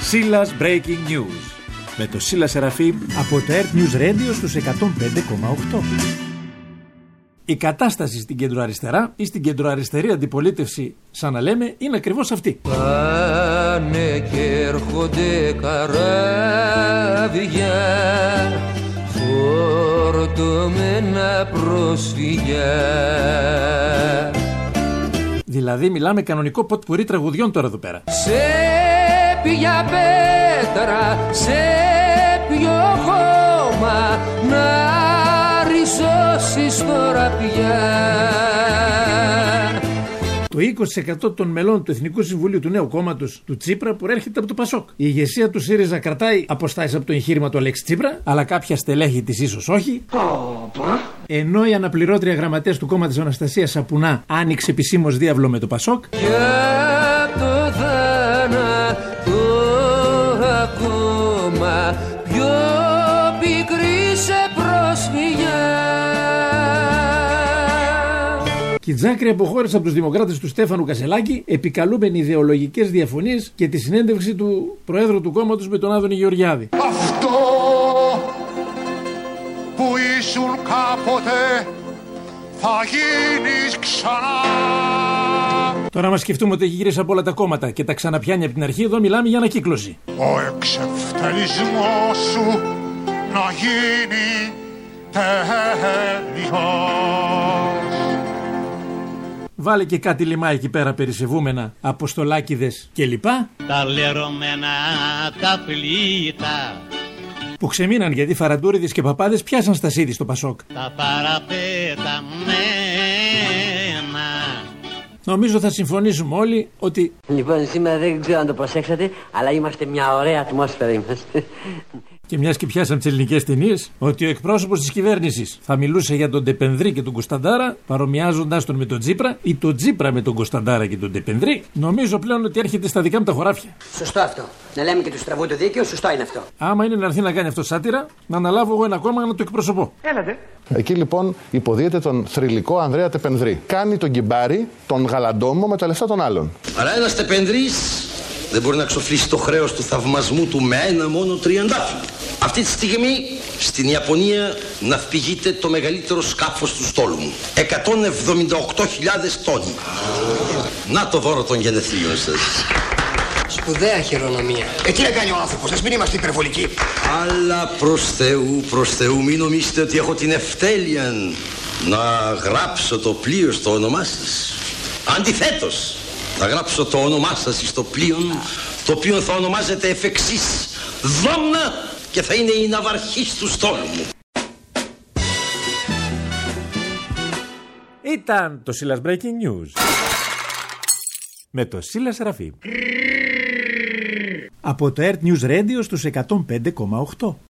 Σίλας Breaking News με το Σίλα Σεραφείμ από το Earth News Radio στους 105,8. Η κατάσταση στην κεντροαριστερά ή στην κεντροαριστερή αντιπολίτευση, σαν να λέμε, είναι ακριβώς αυτή. Πάνε και έρχονται καράβια φορτωμένα πρόσφυγια. Δηλαδή μιλάμε κανονικό ποτπουρί τραγουδιών τώρα εδώ πέρα. Σε ποια πέτρα, σε ποιο χώμα να ρισώσεις τώρα πια. Το 20% των μελών του Εθνικού Συμβουλίου του Νέου Κόμματος του Τσίπρα προέρχεται από το Πασόκ. Η ηγεσία του ΣΥΡΙΖΑ κρατάει αποστάσεις από το εγχείρημα του Αλέξη Τσίπρα, αλλά κάποια στελέχη της ίσως όχι. Ενώ η αναπληρώτρια γραμματέας του κόμματος Αναστασία Σαπουνά άνοιξε επισήμως διάβλο με το Πασόκ. Για το θάνατο ακόμα πιο πικρή σε πρόσφυγια. Και η Τζάκρη αποχώρησε από τους δημοκράτες του Στέφανου Κασελάκη, επικαλούμενοι ιδεολογικές διαφωνίες και τη συνέντευξη του Προέδρου του κόμματος με τον Άδωνη Γεωργιάδη. Αυτό που ήσουν κάποτε θα γίνεις ξανά. Τώρα μας σκεφτούμε ότι έχει γυρίσει από όλα τα κόμματα και τα ξαναπιάνει από την αρχή, εδώ μιλάμε για ανακύκλωση. Ο εξευτελισμός σου να γίνει τέλειος. Βάλε και κάτι λιμά εκεί πέρα περισεβούμενα, αποστολάκηδες κλπ. Τα λερωμένα τα πλήτα Που ξεμείναν γιατί φαραντούριδες και παπάδες πιάσαν στασίδι στο Πασόκ. τα παραπέταμένα. Νομίζω θα συμφωνήσουμε όλοι ότι Λοιπόν, σήμερα δεν ξέρω αν το προσέξατε, αλλά είμαστε μια ωραία ατμόσφαιρα είμαστε. και μιας και πιάσαν τις ελληνικές ταινίες, ότι ο εκπρόσωπος της κυβέρνησης θα μιλούσε για τον Ντεπενδρή και τον Κωνσταντάρα, παρομοιάζοντας τον με τον Τσίπρα, ή τον Τσίπρα με τον Κωνσταντάρα και τον Ντεπενδρή. Νομίζω πλέον ότι έρχεται στα δικά μου τα χωράφια. Σωστό αυτό. Να λέμε και του στραβού το δίκαιο, σωστό είναι αυτό. Άμα είναι να έρθει να κάνει αυτό σάτυρα, να αναλάβω εγώ ένα κόμμα να το εκπροσωπώ. Εκεί λοιπόν υποδίεται τον θρυλικό Ανδρέα Τεπενδρή. Κάνει τον κυμπάρι, τον γαλαντόμο με τα λεφτά των άλλων. Αλλά ένας Τεπενδρής δεν μπορεί να ξοφλήσει το χρέος του θαυμασμού του με ένα μόνο τριαντάφυλλο. Αυτή τη στιγμή στην Ιαπωνία ναυπηγείται το μεγαλύτερο σκάφος του στόλου μου. 178.000 τόνοι. Να το δώρο των γενεθλίων σας. Σπουδαία χειρονομία. Τι να κάνει ο άνθρωπος, ας μην είμαστε υπερβολικοί. Αλλά προς Θεού μην νομίζετε ότι έχω την ευτέλεια να γράψω το πλοίο στο όνομά σας. Αντιθέτως, θα γράψω το όνομά σας στο πλοίο, το οποίο θα ονομάζεται εφ' εξής Δόμνα και θα είναι η ναυαρχής του στόλου μου. Ήταν το Σίλας Breaking News με το Σίλα Σεραφείμ από το Earth News Radio στους 105,8.